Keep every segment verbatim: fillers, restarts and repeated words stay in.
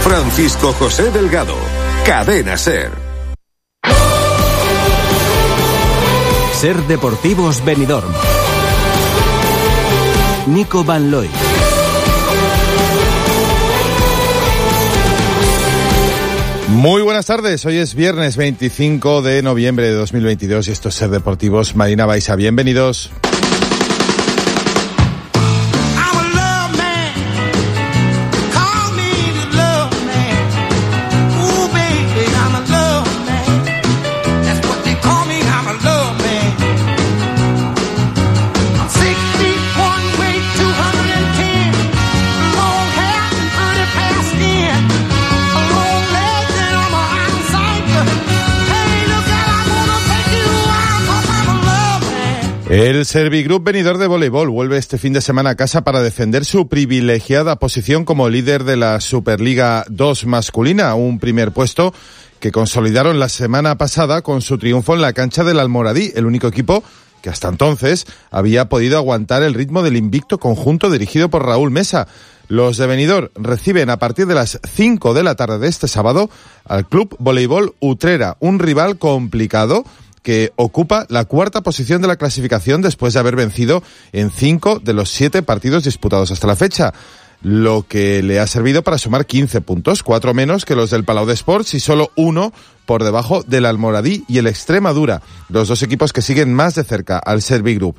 Francisco José Delgado, Cadena SER. SER Deportivos Benidorm. Nico Van Looy. Muy buenas tardes, hoy es viernes veinticinco de noviembre de dos mil veintidós y esto es SER Deportivos. Marina Baiza, bienvenidos. El Servigroup Benidorm de voleibol vuelve este fin de semana a casa para defender su privilegiada posición como líder de la Superliga dos masculina, un primer puesto que consolidaron la semana pasada con su triunfo en la cancha del Almoradí, el único equipo que hasta entonces había podido aguantar el ritmo del invicto conjunto dirigido por Raúl Mesa. Los de Benidorm reciben a partir de las cinco de la tarde de este sábado al Club Voleibol Utrera, un rival complicado que ocupa la cuarta posición de la clasificación después de haber vencido en cinco de los siete partidos disputados hasta la fecha, lo que le ha servido para sumar quince puntos, cuatro menos que los del Palau de Sports y solo uno por debajo del Almoradí y el Extremadura, los dos equipos que siguen más de cerca al Servigroup.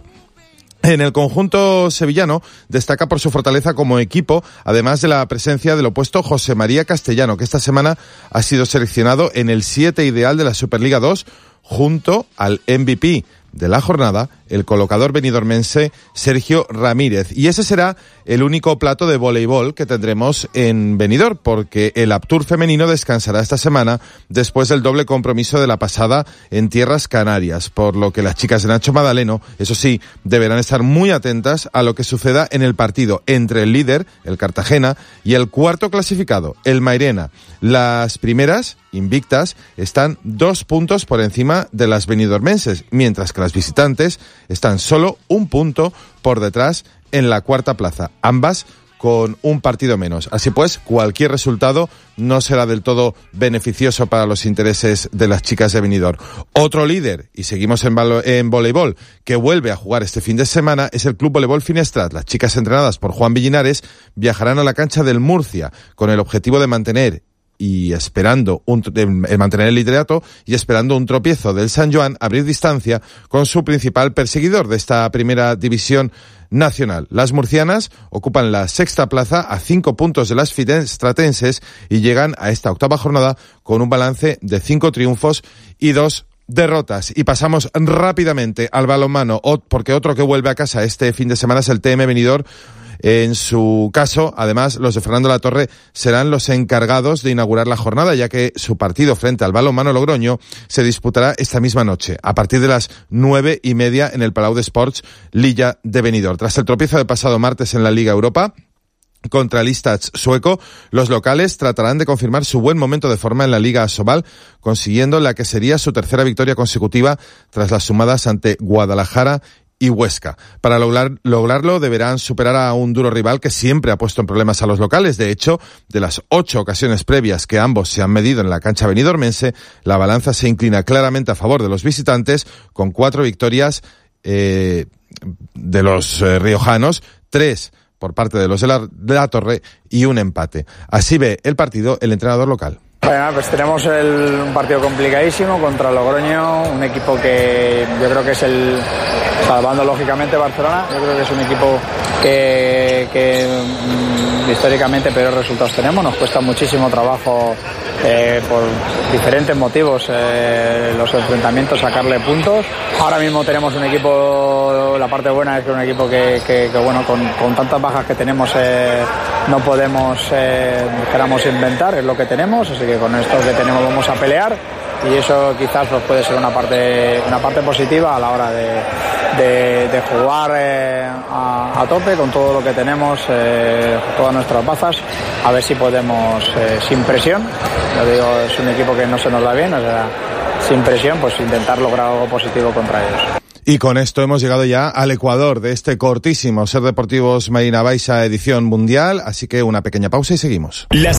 En el conjunto sevillano destaca por su fortaleza como equipo, además de la presencia del opuesto José María Castellano, que esta semana ha sido seleccionado en el siete ideal de la Superliga dos, junto al M V P de la jornada, el colocador benidormense Sergio Ramírez. Y ese será el único plato de voleibol que tendremos en Benidorm, porque el Aptur femenino descansará esta semana después del doble compromiso de la pasada en tierras canarias, por lo que las chicas de Nacho Madaleno, eso sí, deberán estar muy atentas a lo que suceda en el partido entre el líder, el Cartagena, y el cuarto clasificado, el Mairena. Las primeras, invictas, están dos puntos por encima de las benidormenses, mientras que las visitantes están solo un punto por detrás en la cuarta plaza, ambas con un partido menos. Así pues, cualquier resultado no será del todo beneficioso para los intereses de las chicas de Benidorm. Otro líder, y seguimos en, en voleibol, que vuelve a jugar este fin de semana es el Club Voleibol Finestrat. Las chicas entrenadas por Juan Villinares viajarán a la cancha del Murcia con el objetivo de mantener y esperando un, de mantener el liderato y esperando un tropiezo del San Joan, abrir distancia con su principal perseguidor de esta primera división nacional. Las murcianas ocupan la sexta plaza a cinco puntos de las finestratenses y llegan a esta octava jornada con un balance de cinco triunfos y dos derrotas. Y pasamos rápidamente al balonmano, porque otro que vuelve a casa este fin de semana es el T M Benidorm. En su caso, además, los de Fernando Latorre serán los encargados de inaugurar la jornada, ya que su partido frente al balonmano Logroño se disputará esta misma noche, a partir de las nueve y media en el Palau de Sports Lilla de Benidorm. Tras el tropiezo del pasado martes en la Liga Europa contra el Istats sueco, los locales tratarán de confirmar su buen momento de forma en la Liga Asobal, consiguiendo la que sería su tercera victoria consecutiva tras las sumadas ante Guadalajara y Huesca. Para lograr, lograrlo deberán superar a un duro rival que siempre ha puesto en problemas a los locales. De hecho, de las ocho ocasiones previas que ambos se han medido en la cancha benidormense, la balanza se inclina claramente a favor de los visitantes, con cuatro victorias eh, de los eh, riojanos, tres por parte de los de la, de la Torre y un empate. Así ve el partido el entrenador local. Bueno, pues tenemos el, un partido complicadísimo contra Logroño, un equipo que yo creo que es el, salvando lógicamente Barcelona, yo creo que es un equipo que, que mm, históricamente peores resultados tenemos, nos cuesta muchísimo trabajo eh, por diferentes motivos eh, los enfrentamientos, sacarle puntos. Ahora mismo tenemos un equipo, la parte buena es que es un equipo que, que, que bueno, con, con tantas bajas que tenemos eh, no podemos, eh, queramos inventar, es lo que tenemos, así que con esto que tenemos vamos a pelear y eso quizás pues, puede ser una parte una parte positiva a la hora de, de, de jugar eh, a, a tope con todo lo que tenemos, eh, todas nuestras bazas, a ver si podemos, eh, sin presión, lo digo, es un equipo que no se nos da bien, o sea, sin presión, pues intentar lograr algo positivo contra ellos. Y con esto hemos llegado ya al Ecuador de este cortísimo SER Deportivos Marina Baiza edición mundial, así que una pequeña pausa y seguimos. Las